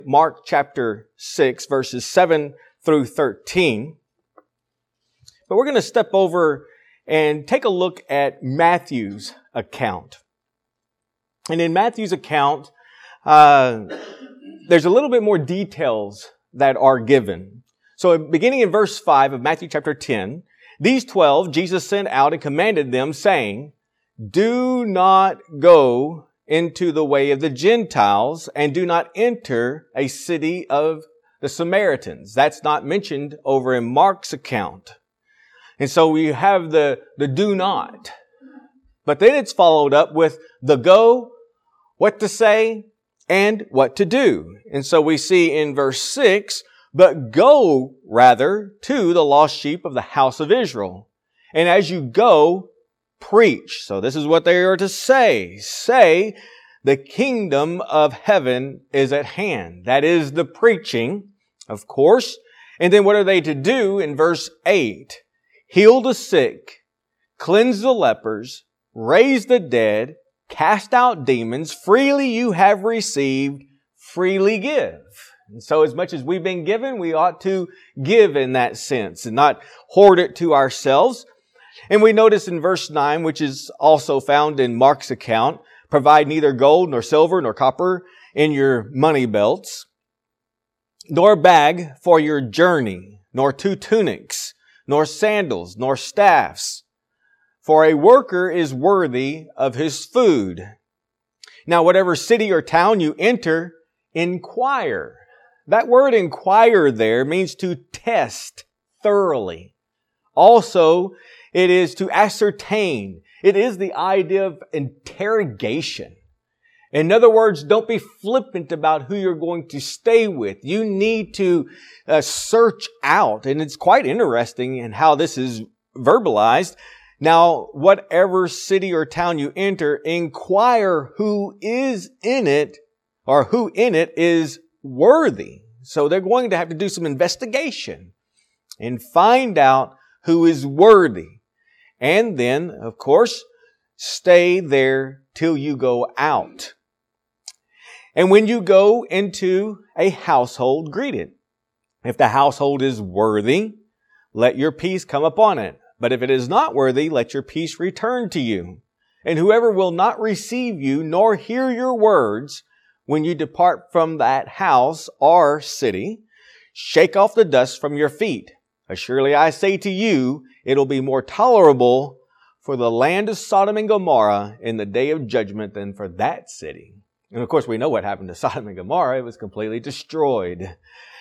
Mark chapter 6, verses 7 through 13. But we're going to step over and take a look at Matthew's account. And in Matthew's account, there's a little bit more details that are given. So beginning in verse 5 of Matthew chapter 10, these 12 Jesus sent out and commanded them, saying, "Do not go into the way of the Gentiles, and do not enter a city of the Samaritans." That's not mentioned over in Mark's account. And so we have the do not. But then it's followed up with the go, what to say, and what to do. And so we see in verse 6, "But go rather to the lost sheep of the house of Israel. And as you go, preach." So this is what they are to say. Say, "The kingdom of heaven is at hand." That is the preaching, of course. And then what are they to do in verse 8? "Heal the sick, cleanse the lepers, raise the dead, cast out demons. Freely you have received, freely give." And so as much as we've been given, we ought to give in that sense and not hoard it to ourselves. And we notice in verse 9, which is also found in Mark's account, "Provide neither gold nor silver nor copper in your money belts, nor bag for your journey, nor 2 tunics, nor sandals, nor staffs. For a worker is worthy of his food. Now, whatever city or town you enter, inquire." That word inquire there means to test thoroughly. Also, it is to ascertain. It is the idea of interrogation. In other words, don't be flippant about who you're going to stay with. You need to search out. And it's quite interesting in how this is verbalized. Now, whatever city or town you enter, inquire who is in it, or who in it is worthy. So they're going to have to do some investigation and find out who is worthy. And then, of course, stay there till you go out. And when you go into a household, greet it. If the household is worthy, let your peace come upon it. But if it is not worthy, let your peace return to you. And whoever will not receive you nor hear your words when you depart from that house or city, shake off the dust from your feet. Surely I say to you, it'll be more tolerable for the land of Sodom and Gomorrah in the day of judgment than for that city. And of course, we know what happened to Sodom and Gomorrah. It was completely destroyed.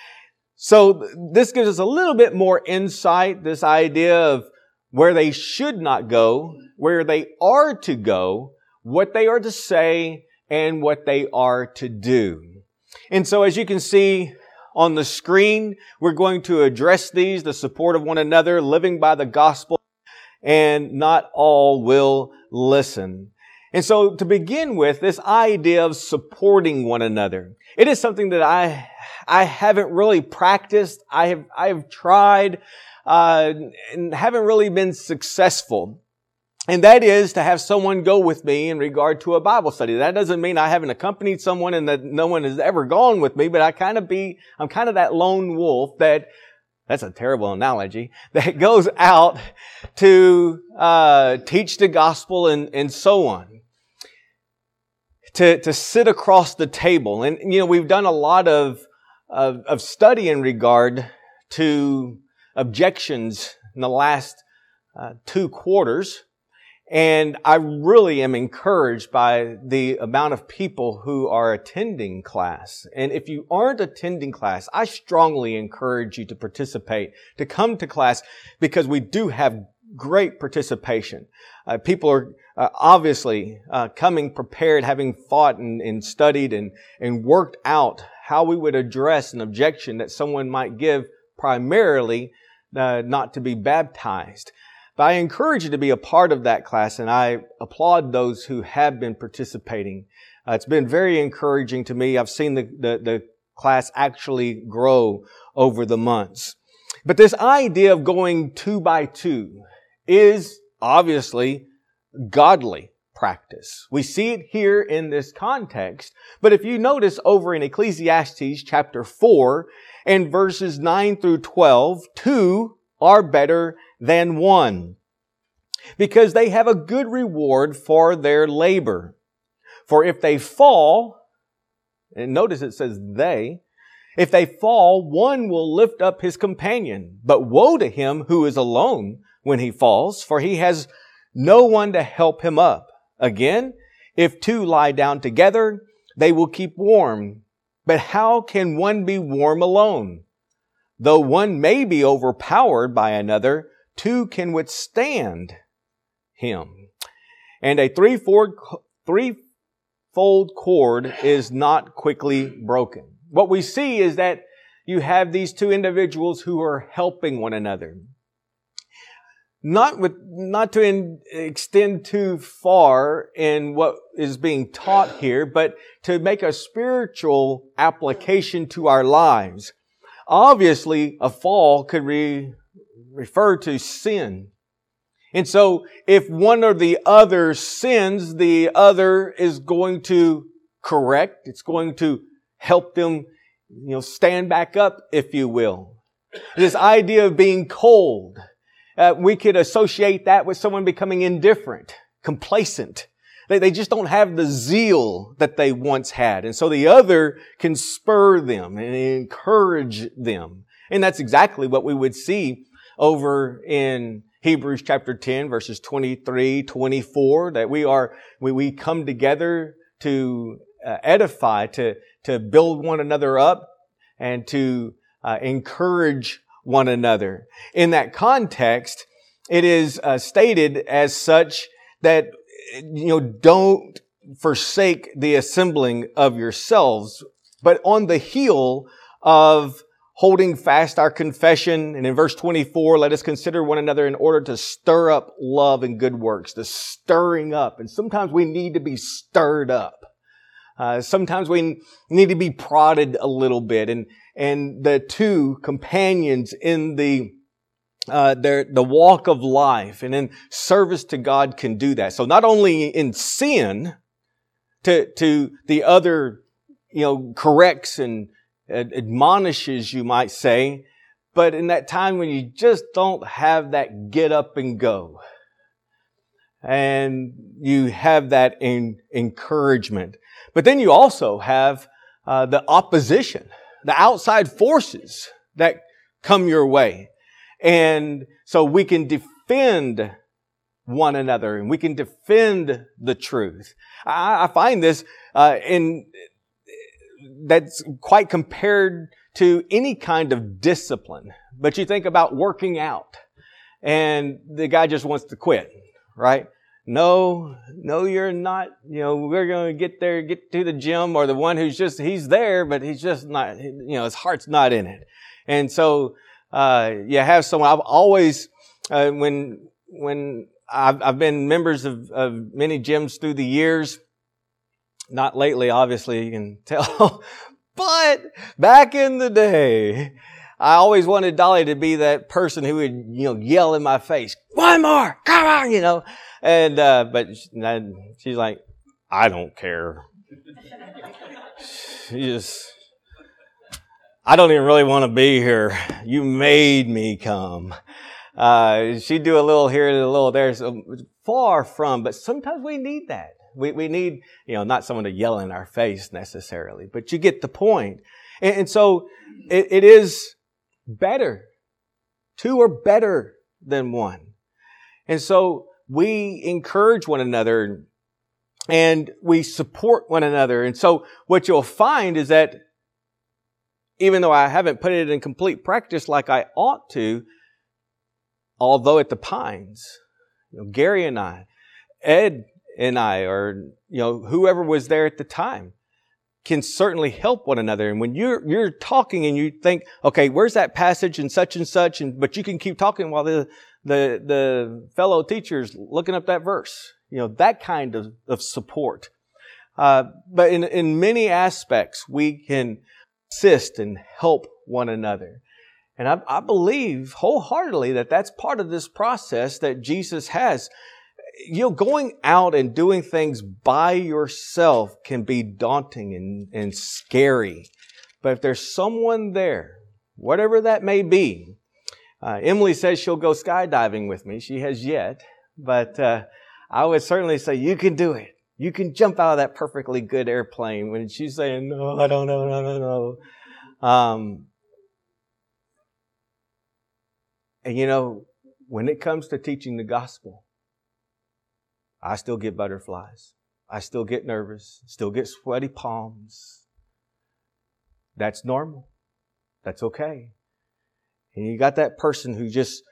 So this gives us a little bit more insight, this idea of where they should not go, where they are to go, what they are to say, and what they are to do. And so as you can see on the screen, we're going to address these, the support of one another, living by the gospel, and not all will listen. And so to begin with, this idea of supporting one another, it is something that I haven't really practiced. I have tried, and haven't really been successful. And that is to have someone go with me in regard to a Bible study. That doesn't mean I haven't accompanied someone and that no one has ever gone with me, but I'm kind of that lone wolf that's a terrible analogy, that goes out to teach the gospel and so on. To sit across the table. And, we've done a lot of study in regard to objections in the last 2 quarters. And I really am encouraged by the amount of people who are attending class. And if you aren't attending class, I strongly encourage you to participate, to come to class, because we do have great participation. People are obviously coming prepared, having fought and studied and worked out how we would address an objection that someone might give, primarily not to be baptized. But I encourage you to be a part of that class, and I applaud those who have been participating. It's been very encouraging to me. I've seen the class actually grow over the months. But this idea of going 2 by 2 is obviously godly, practice. We see it here in this context. But if you notice over in Ecclesiastes chapter 4 and verses 9 through 12, 2 are better than 1, because they have a good reward for their labor. For if they fall, and notice it says they, if they fall, one will lift up his companion. But woe to him who is alone when he falls, for he has no one to help him up. Again, if two lie down together, they will keep warm. But how can one be warm alone? Though one may be overpowered by another, two can withstand him. And a threefold cord is not quickly broken. What we see is that you have these two individuals who are helping one another. Not to extend too far in what is being taught here, but to make a spiritual application to our lives. Obviously, a fall could refer to sin. And so, if one or the other sins, the other is going to correct. It's going to help them, stand back up, if you will. This idea of being cold. We could associate that with someone becoming indifferent, complacent. They just don't have the zeal that they once had. And so the other can spur them and encourage them. And that's exactly what we would see over in Hebrews chapter 10, verses 23, 24, that we come together to edify, to build one another up and to encourage one another. In that context, it is stated as such that, don't forsake the assembling of yourselves, but on the heel of holding fast our confession. And in verse 24, let us consider one another in order to stir up love and good works, the stirring up. And sometimes we need to be stirred up. Sometimes we need to be prodded a little bit, and the two companions in the walk of life and in service to God can do that. So not only in sin, to the other, corrects and admonishes, you might say, but in that time when you just don't have that get up and go, and you have that encouragement. But then you also have the opposition, the outside forces that come your way. And so we can defend one another and we can defend the truth. I find this that's quite compared to any kind of discipline. But you think about working out and the guy just wants to quit, right? No, you're not. We're going to get to the gym, or the one he's there, but he's just not, his heart's not in it. And so, you have someone. I've always, when I've been members of many gyms through the years, not lately, obviously, you can tell, but back in the day, I always wanted Dolly to be that person who would, yell in my face, "One more, come on," And, but she's like, "I don't care." I don't even really want to be here. You made me come. She'd do a little here and a little there. So far from, but sometimes we need that. We need, not someone to yell in our face necessarily, but you get the point. And so it is better. Two are better than one. And so we encourage one another and we support one another. And so what you'll find is that even though I haven't put it in complete practice like I ought to, although at the Pines, Gary and I, Ed and I, or, whoever was there at the time, can certainly help one another. And when you're talking and you think, okay, where's that passage and such, but you can keep talking while the fellow teacher's looking up that verse. That kind of support. But in many aspects, we can assist and help one another. And I believe wholeheartedly that that's part of this process that Jesus has. going out and doing things by yourself can be daunting and scary. But if there's someone there, whatever that may be, Emily says she'll go skydiving with me. She has yet. But I would certainly say, you can do it. You can jump out of that perfectly good airplane. When she's saying, no, I don't know, no. And when it comes to teaching the gospel, I still get butterflies. I still get nervous, still get sweaty palms. That's normal. That's okay. And you got that person who just,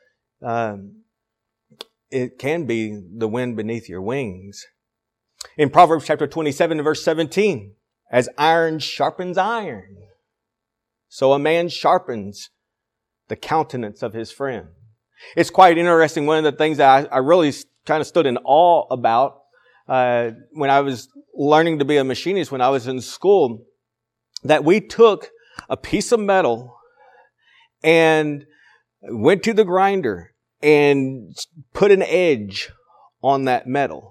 it can be the wind beneath your wings. In Proverbs chapter 27 verse 17, as iron sharpens iron, so a man sharpens the countenance of his friend. It's quite interesting. One of the things that I really kind of stood in awe about when I was learning to be a machinist when I was in school, that we took a piece of metal and went to the grinder and put an edge on that metal.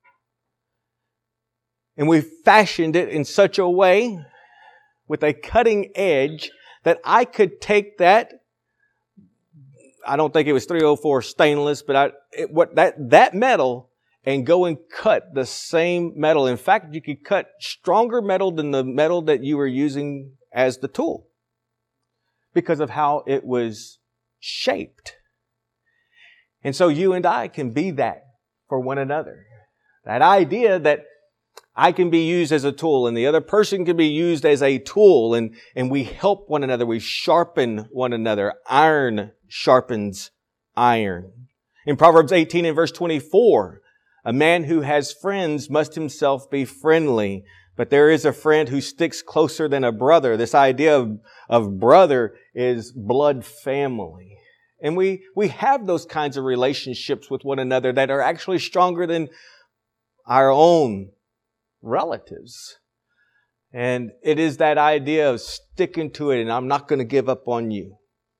And we fashioned it in such a way with a cutting edge that I could take that, I don't think it was 304 stainless, but that metal and go and cut the same metal. In fact, you could cut stronger metal than the metal that you were using as the tool because of how it was shaped. And so you and I can be that for one another. That idea that I can be used as a tool and the other person can be used as a tool, and we help one another. We sharpen one another. Iron sharpens iron. In Proverbs 18 and verse 24, a man who has friends must himself be friendly, but there is a friend who sticks closer than a brother. This idea of brother is blood family. And we have those kinds of relationships with one another that are actually stronger than our own relatives. And it is that idea of sticking to it, and I'm not going to give up on you.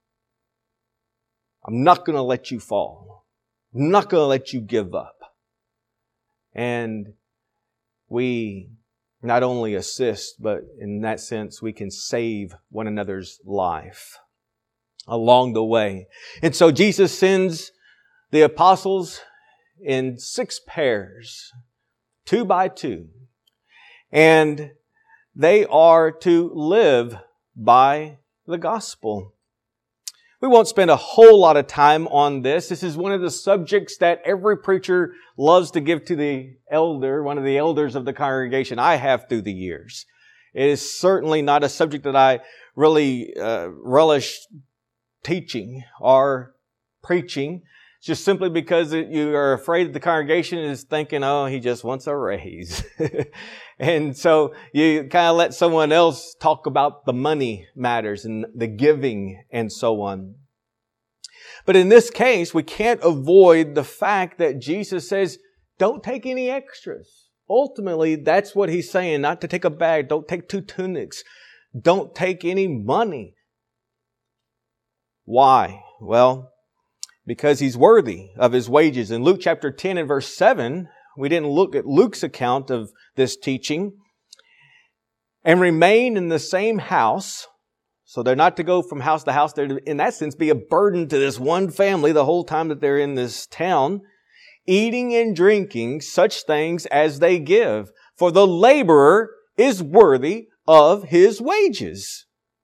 I'm not going to let you fall. I'm not going to let you give up. And we not only assist, but in that sense, we can save one another's life along the way. And so Jesus sends the apostles in 6 pairs, 2 by 2. And they are to live by the gospel. We won't spend a whole lot of time on this. This is one of the subjects that every preacher loves to give to the elder, one of the elders of the congregation. I have through the years. It is certainly not a subject that I really relish teaching or preaching, just simply because you are afraid that the congregation is thinking, oh, he just wants a raise. And so you kind of let someone else talk about the money matters and the giving and so on. But in this case, we can't avoid the fact that Jesus says, don't take any extras. Ultimately, that's what he's saying, not to take a bag, don't take 2 tunics, don't take any money. Why? Well, because he's worthy of his wages. In Luke chapter 10 and verse 7, we didn't look at Luke's account of this teaching. And remain in the same house. So they're not to go from house to house. They're to, in that sense, be a burden to this one family the whole time that they're in this town. Eating and drinking such things as they give. For the laborer is worthy of his wages.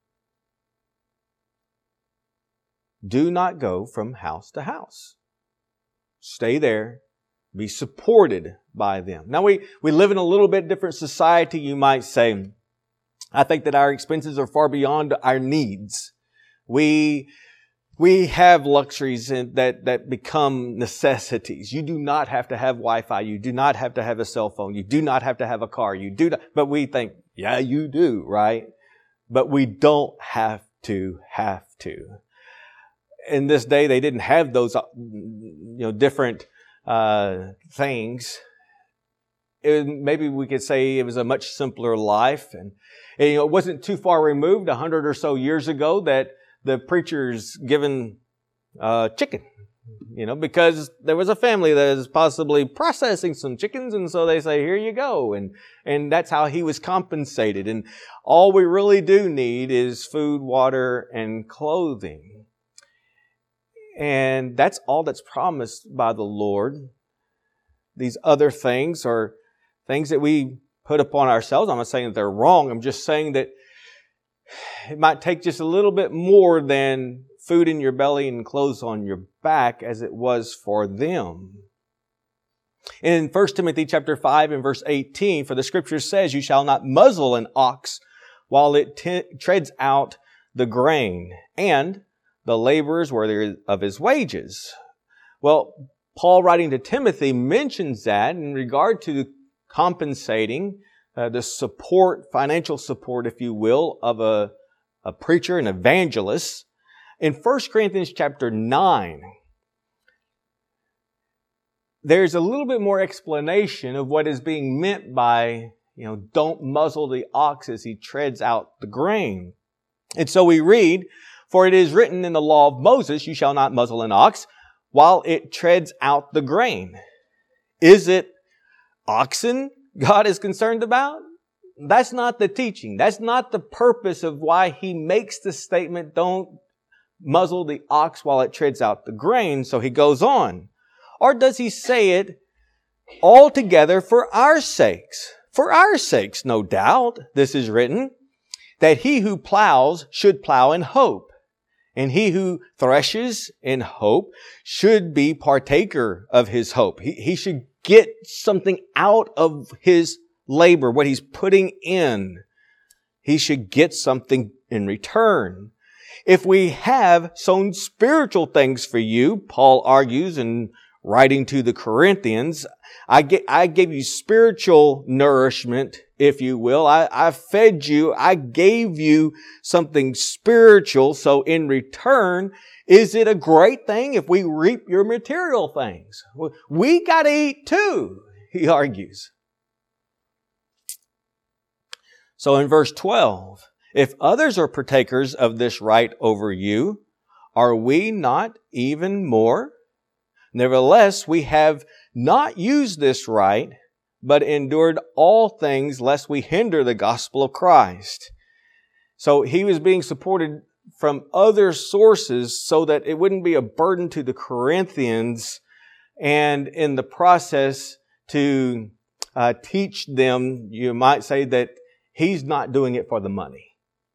Do not go from house to house. Stay there. Be supported by them. Now we live in a little bit different society, you might say. I think that our expenses are far beyond our needs. We have luxuries that become necessities. You do not have to have Wi-Fi. You do not have to have a cell phone. You do not have to have a car. You do not, but we think, yeah, you do, right? But we don't have to. In this day, they didn't have those, different things. Maybe we could say it was a much simpler life, and it wasn't too far removed, 100 or so years ago, that the preachers given chicken. Because there was a family that is possibly processing some chickens, and so they say, here you go. And that's how he was compensated. And all we really do need is food, water, and clothing. And that's all that's promised by the Lord. These other things are things that we put upon ourselves. I'm not saying that they're wrong. I'm just saying that it might take just a little bit more than food in your belly and clothes on your back as it was for them. In 1 Timothy chapter 5 and verse 18, for the scripture says, you shall not muzzle an ox while it treads out the grain, and the laborers worthy of his wages. Well, Paul writing to Timothy mentions that in regard to compensating the support, financial support, if you will, of a preacher, an evangelist. In 1 Corinthians chapter 9, there's a little bit more explanation of what is being meant by, don't muzzle the ox as he treads out the grain. And so we read, for it is written in the law of Moses, you shall not muzzle an ox while it treads out the grain. Is it oxen God is concerned about? That's not the teaching. That's not the purpose of why he makes the statement, don't muzzle the ox while it treads out the grain. So he goes on. Or does he say it altogether for our sakes? For our sakes, no doubt, this is written, that he who plows should plow in hope, and he who threshes in hope should be partaker of his hope. He should get something out of his labor, what he's putting in. He should get something in return. If we have sown spiritual things for you, Paul argues in writing to the Corinthians, I gave you spiritual nourishment, if you will. I fed you. I gave you something spiritual. So in return, is it a great thing if we reap your material things? We got to eat too, he argues. So in verse 12, if others are partakers of this right over you, are we not even more? Nevertheless, we have not used this right, but endured all things lest we hinder the gospel of Christ. So he was being supported from other sources so that it wouldn't be a burden to the Corinthians, and in the process to teach them, you might say that he's not doing it for the money.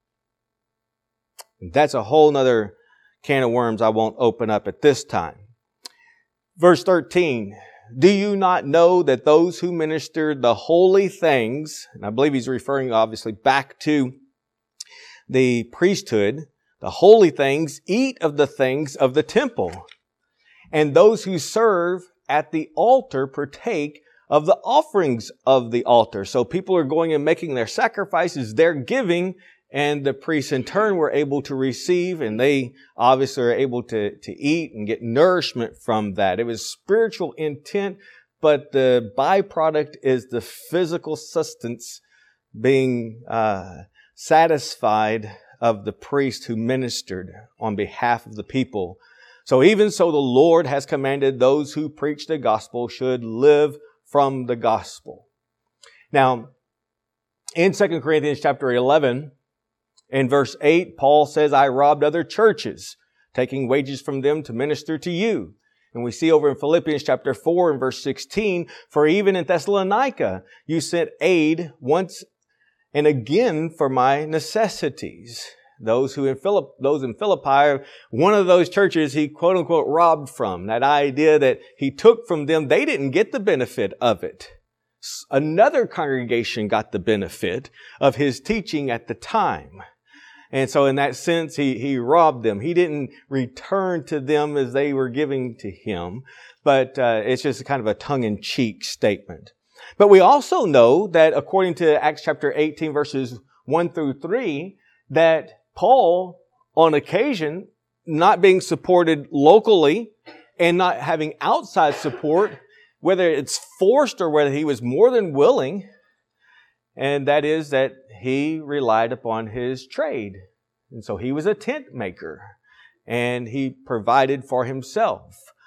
That's a whole nother can of worms I won't open up at this time. Verse 13, do you not know that those who minister the holy things, and I believe he's referring obviously back to the priesthood, the holy things, eat of the things of the temple, and those who serve at the altar partake of the offerings of the altar. So people are going and making their sacrifices, they're giving, and the priests in turn were able to receive, and they obviously are able to eat and get nourishment from that. It was spiritual intent, but the byproduct is the physical sustenance being satisfied of the priest who ministered on behalf of the people. So even so, the Lord has commanded those who preach the gospel should live from the gospel. Now, in 2 Corinthians chapter 11, in verse 8, Paul says, I robbed other churches, taking wages from them to minister to you. And we see over in Philippians chapter 4 and verse 16, for even in Thessalonica, you sent aid once and again for my necessities. Those in Philippi, one of those churches he quote unquote robbed from. That idea that he took from them, they didn't get the benefit of it. Another congregation got the benefit of his teaching at the time. And so in that sense, he robbed them. He didn't return to them as they were giving to him. But it's just kind of a tongue-in-cheek statement. But we also know that according to Acts chapter 18, verses 1 through 3, that Paul, on occasion, not being supported locally and not having outside support, whether it's forced or whether he was more than willing, and that is that he relied upon his trade. And so he was a tent maker, and he provided for himself.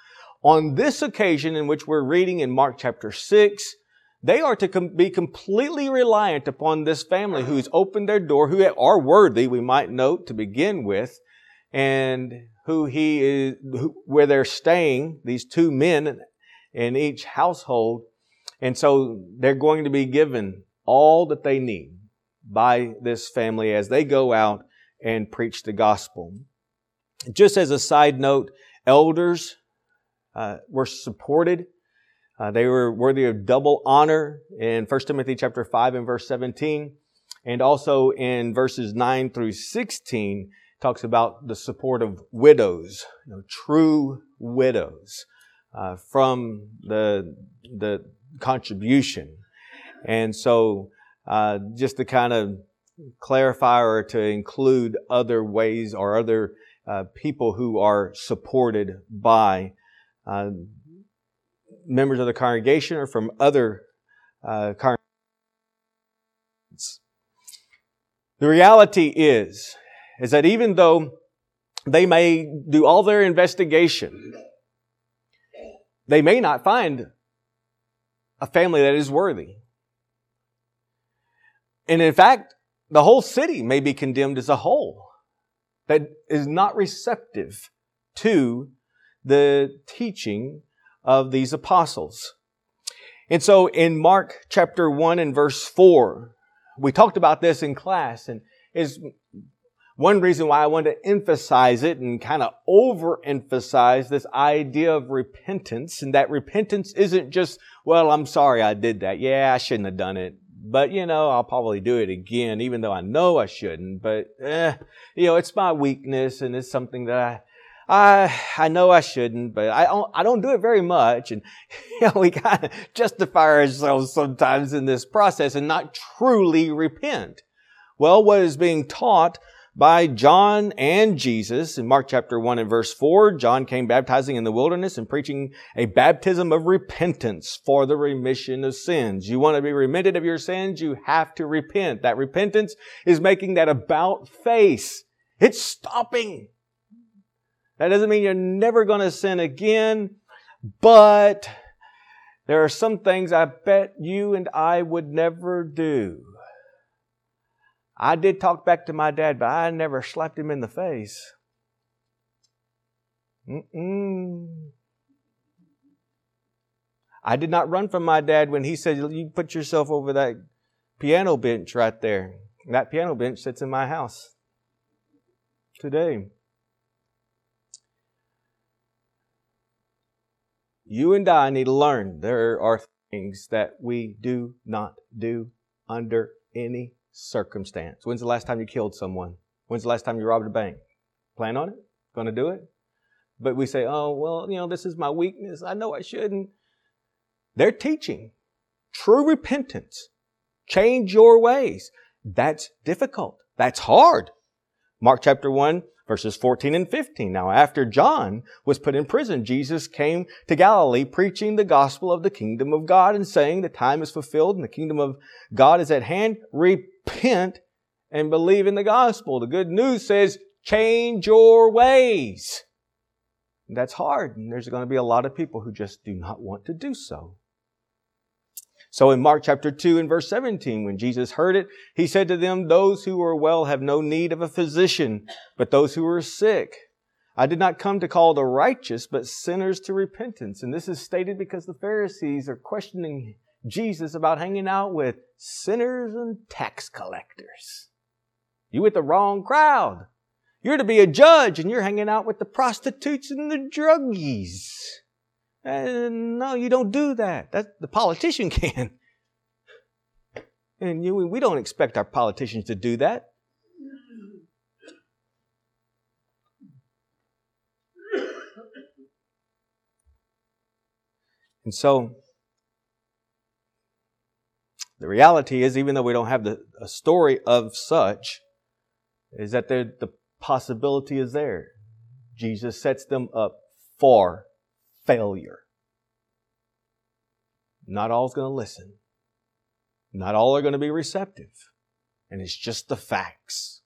on this occasion in which we're reading in Mark chapter 6, they are to be completely reliant upon this family who's opened their door, who are worthy, we might note, to begin with, and where they're staying, these two men in each household. And so they're going to be given all that they need by this family as they go out and preach the gospel. Just as a side note, elders were supported. They were worthy of double honor in 1 Timothy chapter 5 and verse 17. And also in verses 9 through 16, talks about the support of widows, true widows, from the contribution. And so, just to kind of clarify or to include other ways or other people who are supported by members of the congregation or from other congregations. The reality is that even though they may do all their investigation, they may not find a family that is worthy. And in fact, the whole city may be condemned as a whole that is not receptive to the teaching of these apostles. And so in Mark chapter 1 and verse 4, we talked about this in class, and is one reason why I want to emphasize it and kind of overemphasize this idea of repentance, and that repentance isn't just, well, I'm sorry I did that. Yeah, I shouldn't have done it. But, I'll probably do it again, even though I know I shouldn't. But, it's my weakness, and it's something that I know I shouldn't, but I don't do it very much. And, we kind of justify ourselves sometimes in this process and not truly repent. Well, what is being taught by John and Jesus in Mark chapter 1 and verse 4, John came baptizing in the wilderness and preaching a baptism of repentance for the remission of sins. You want to be remitted of your sins, you have to repent. That repentance is making that about face. It's stopping. That doesn't mean you're never going to sin again, but there are some things I bet you and I would never do. I did talk back to my dad, but I never slapped him in the face. I did not run from my dad when he said, you put yourself over that piano bench right there. That piano bench sits in my house today. You and I need to learn there are things that we do not do under any circumstance. When's the last time you killed someone? When's the last time you robbed a bank? Plan on it? Going to do it? But we say, oh, well, this is my weakness. I know I shouldn't. They're teaching true repentance. Change your ways. That's difficult. That's hard. Mark chapter 1, verses 14 and 15. Now, after John was put in prison, Jesus came to Galilee preaching the gospel of the kingdom of God and saying, the time is fulfilled and the kingdom of God is at hand. Repent and believe in the gospel. The good news says, change your ways. That's hard. And there's going to be a lot of people who just do not want to do so. So in Mark chapter 2 and verse 17, when Jesus heard it, He said to them, those who are well have no need of a physician, but those who are sick. I did not come to call the righteous, but sinners to repentance. And this is stated because the Pharisees are questioning Jesus about hanging out with sinners and tax collectors. You with the wrong crowd. You're to be a judge and you're hanging out with the prostitutes and the druggies. No, you don't do that. The politician can. And we don't expect our politicians to do that. And so, the reality is, even though we don't have a story of such, is that the possibility is there. Jesus sets them up for failure. Not all is going to listen. Not all are going to be receptive. And it's just the facts.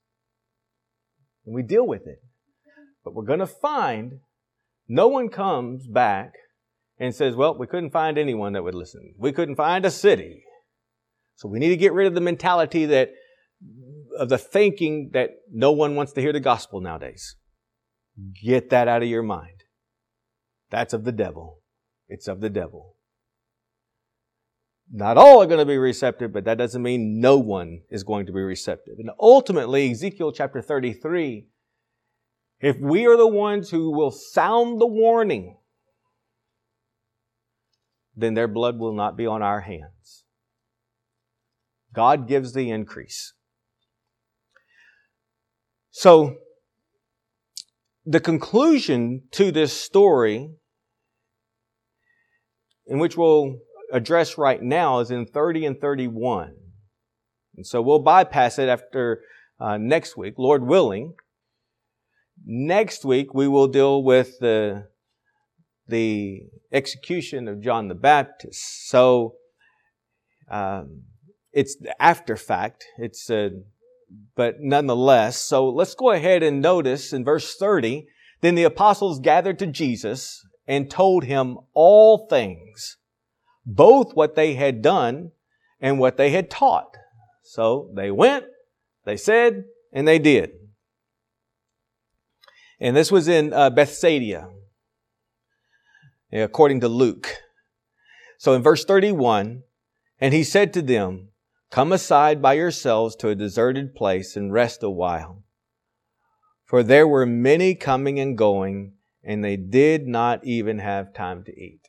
And we deal with it. But we're going to find no one comes back and says, well, we couldn't find anyone that would listen. We couldn't find a city. So we need to get rid of the mentality of the thinking that no one wants to hear the gospel nowadays. Get that out of your mind. That's of the devil. It's of the devil. Not all are going to be receptive, but that doesn't mean no one is going to be receptive. And ultimately, Ezekiel chapter 33, if we are the ones who will sound the warning, then their blood will not be on our hands. God gives the increase. So, the conclusion to this story, in which we'll address right now, is in 30 and 31. And so we'll bypass it after next week, Lord willing. Next week we will deal with the execution of John the Baptist. So it's the after fact. But nonetheless, so let's go ahead and notice in verse 30, then the apostles gathered to Jesus and told him all things, both what they had done and what they had taught. So they went, they said, and they did. And this was in Bethsaida, according to Luke. So in verse 31, and he said to them, come aside by yourselves to a deserted place and rest a while. For there were many coming and going, and they did not even have time to eat.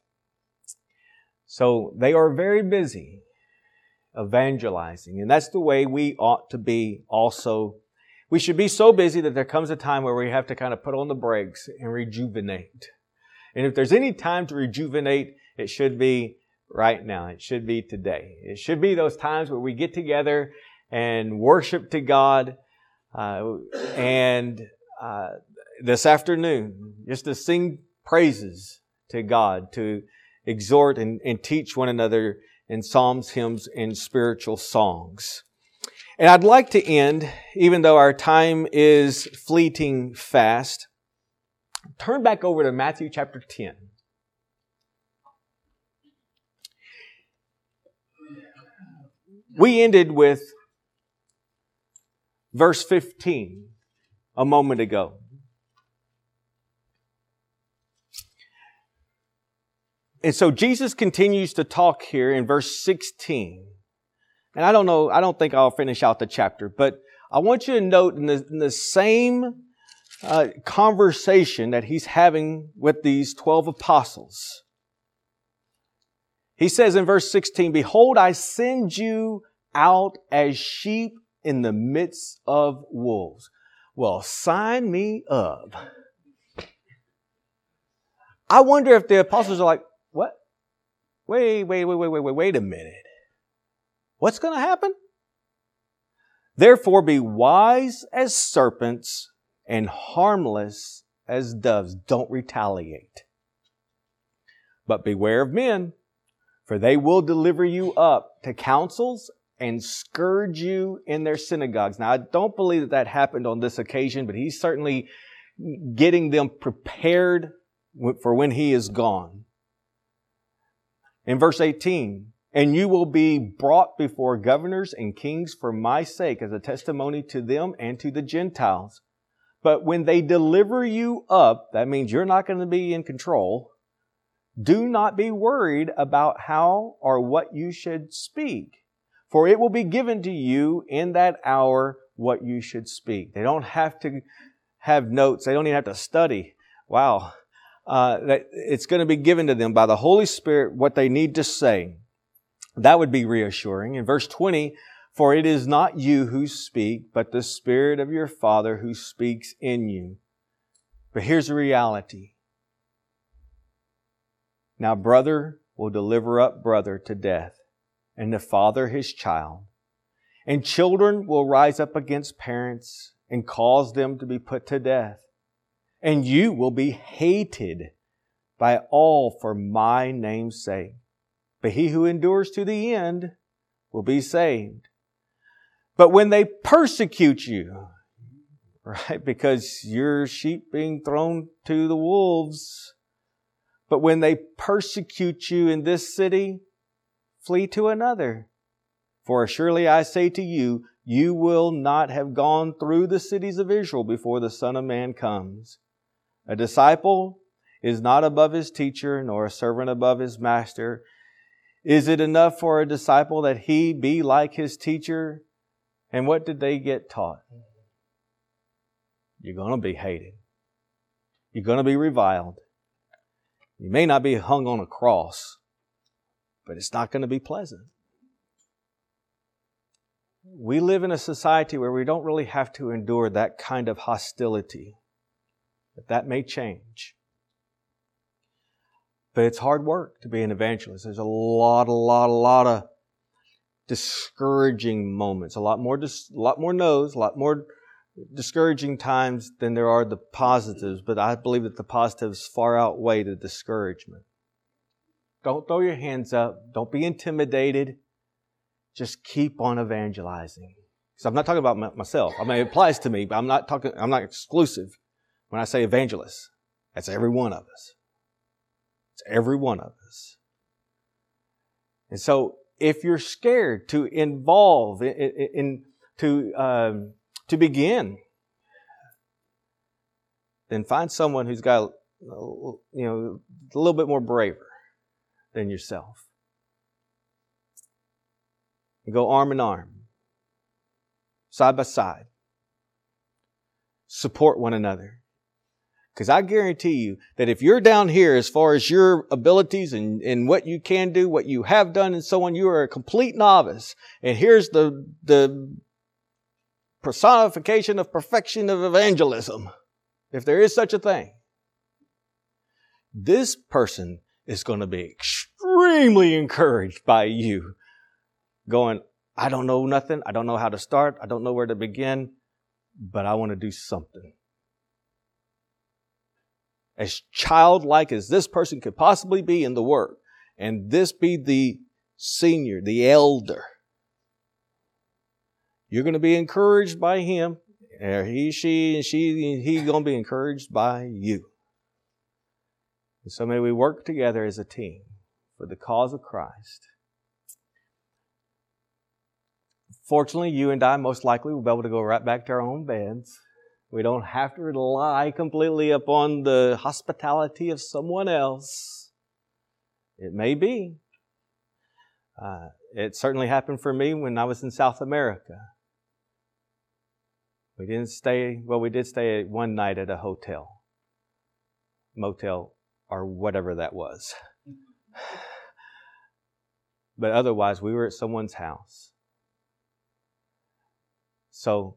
So they are very busy evangelizing, and that's the way we ought to be also. We should be so busy that there comes a time where we have to kind of put on the brakes and rejuvenate. And if there's any time to rejuvenate, it should be right now. It should be today. It should be those times where we get together and worship to God. And this afternoon, just to sing praises to God, to exhort and teach one another in psalms, hymns, and spiritual songs. And I'd like to end, even though our time is fleeting fast, turn back over to Matthew chapter 10. We ended with verse 15 a moment ago. And so Jesus continues to talk here in verse 16. And I don't think I'll finish out the chapter, but I want you to note in the same conversation that he's having with these 12 apostles. He says in verse 16, behold, I send you out as sheep in the midst of wolves. Well, sign me up. I wonder if the apostles are like, what? Wait a minute. What's going to happen? Therefore, be wise as serpents and harmless as doves. Don't retaliate. But beware of men, for they will deliver you up to councils and scourge you in their synagogues. Now, I don't believe that happened on this occasion, but he's certainly getting them prepared for when he is gone. In verse 18, and you will be brought before governors and kings for my sake as a testimony to them and to the Gentiles. But when they deliver you up, that means you're not going to be in control. Do not be worried about how or what you should speak, for it will be given to you in that hour what you should speak. They don't have to have notes. They don't even have to study. Wow. It's going to be given to them by the Holy Spirit what they need to say. That would be reassuring. In verse 20, for it is not you who speak, but the Spirit of your Father who speaks in you. But here's the reality. Now brother will deliver up brother to death, and the father his child. And children will rise up against parents and cause them to be put to death. And you will be hated by all for my name's sake. But he who endures to the end will be saved. But when they persecute you, right, because you're sheep being thrown to the wolves, But when they persecute you in this city, flee to another. For surely I say to you, you will not have gone through the cities of Israel before the Son of Man comes. A disciple is not above his teacher, nor a servant above his master. Is it enough for a disciple that he be like his teacher? And what did they get taught? You're going to be hated. You're going to be reviled. You may not be hung on a cross, but it's not going to be pleasant. We live in a society where we don't really have to endure that kind of hostility. But that may change. But it's hard work to be an evangelist. There's a lot of discouraging moments. A lot more no's, a lot more discouraging times than there are the positives. But I believe that the positives far outweigh the discouragement. Don't throw your hands up. Don't be intimidated. Just keep on evangelizing. So I'm not talking about myself. I mean, it applies to me, but I'm not exclusive. When I say evangelist, that's every one of us. It's every one of us. And so if you're scared to involve, to begin, then find someone who's got, a little bit more braver than yourself. And go arm in arm, side by side. Support one another. Because I guarantee you that if you're down here as far as your abilities and what you can do, what you have done and so on, you are a complete novice. And here's the personification of perfection of evangelism, if there is such a thing. This person is going to be extremely encouraged by you. Going, I don't know nothing. I don't know how to start. I don't know where to begin, but I want to do something. As childlike as this person could possibly be in the work, and this be the senior, the elder, you're going to be encouraged by him. He's going to be encouraged by you. And so may we work together as a team for the cause of Christ. Fortunately, you and I most likely will be able to go right back to our own beds. We don't have to rely completely upon the hospitality of someone else. It may be. It certainly happened for me when I was in South America. We did stay one night at a hotel, motel, or whatever that was. But otherwise, we were at someone's house. So,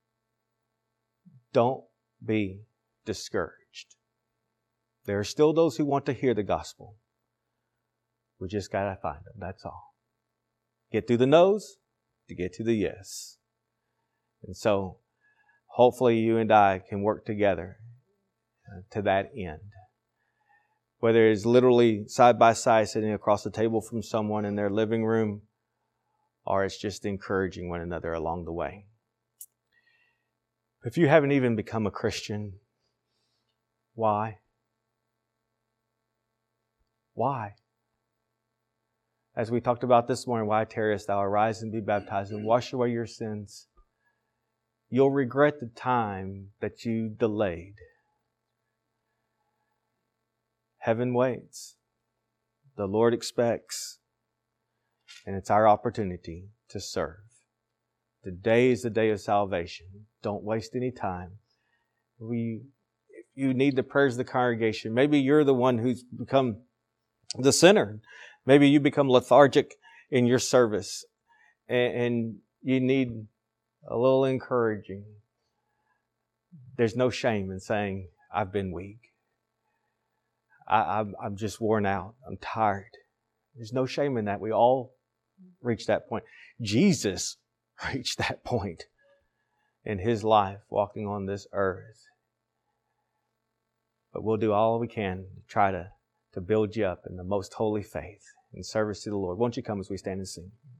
don't be discouraged. There are still those who want to hear the gospel. We just got to find them. That's all. Get through the no's to get to the yes. And so, hopefully you and I can work together to that end. Whether it's literally side by side sitting across the table from someone in their living room, or it's just encouraging one another along the way. If you haven't even become a Christian, why? Why? As we talked about this morning, why tarriest thou? Arise and be baptized and wash away your sins. You'll regret the time that you delayed. Heaven waits. The Lord expects. And it's our opportunity to serve. Today is the day of salvation. Don't waste any time. If you need the prayers of the congregation, maybe you're the one who's become the sinner. Maybe you become lethargic in your service and you need a little encouraging. There's no shame in saying, I've been weak. I'm just worn out. I'm tired. There's no shame in that. We all reach that point. Jesus reached that point in His life walking on this earth. But we'll do all we can to try to build you up in the most holy faith in service to the Lord. Won't you come as we stand and sing?